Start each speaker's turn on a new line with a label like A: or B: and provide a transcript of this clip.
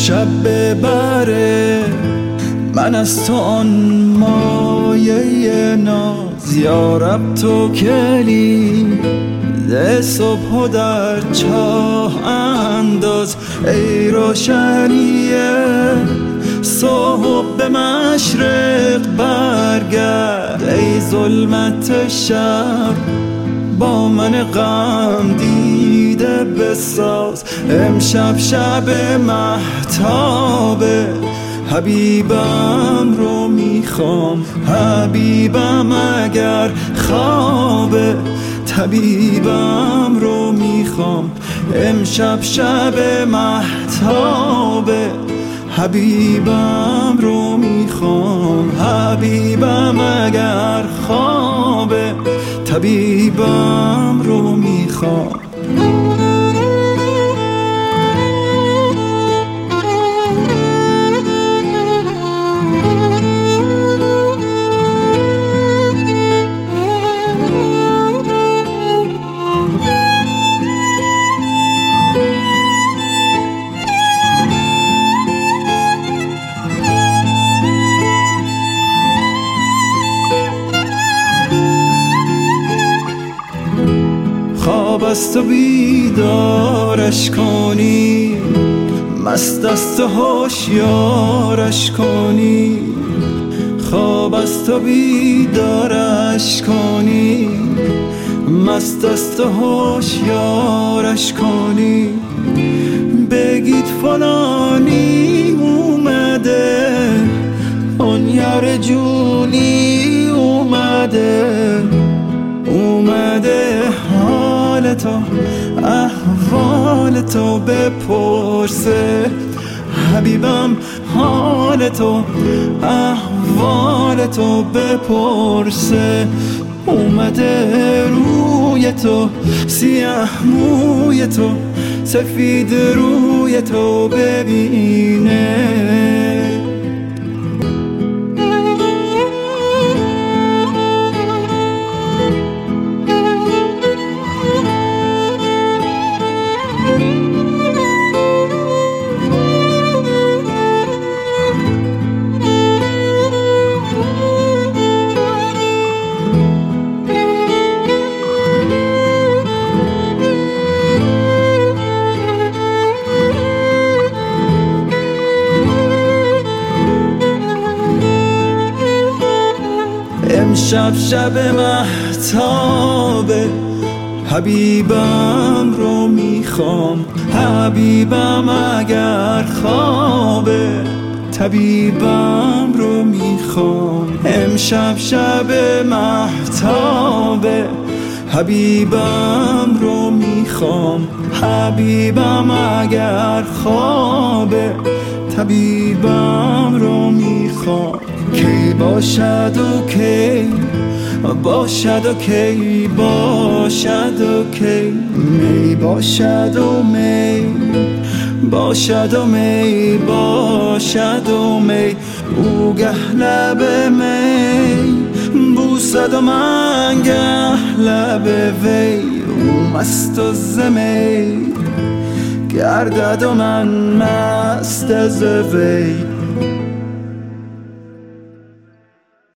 A: شب ببره من از تو آن مایه ناز. یارب تو کلید صبح و در چاه انداز. ای روشنیه صبح به مشرق برگرد. ای ظلمت شب با من غم دیده بساز. امشب شب مهتابه حبیبم رو میخوام. حبیبم اگر خوابه طبیبم رو میخوام. امشب شب مهتابه حبیبم رو میخوام. حبیبم اگر خوابه طبیبم رو میخوام. خواب است و بیدارش کنی، مست است و هوشیارش کنی. خواب است و بیدارش کنی، مست است و هوشیارش کنی. بگید فلانی اومده، اون یار جونی اومده. حال تو احوال تو بپرسه. حبیبم حال تو احوال تو بپرسه. اومده روی تو سیاه موی تو، سفید روی تو ببینه. امشب شب مهتابه حبیبم رو میخوام. حبیبم اگر خوابه طبیبم رو میخوام. امشب شب مهتابه حبیبم رو میخوام. حبیبم اگر خوابه طبیبم رو میخوام. کی باشد و کی باشد و کی باشد و کی می باشد و می باشد و می باشد و می. او گه لب می بوسد و من گه لب وی. او مست و زمی گردد و من مست از وی.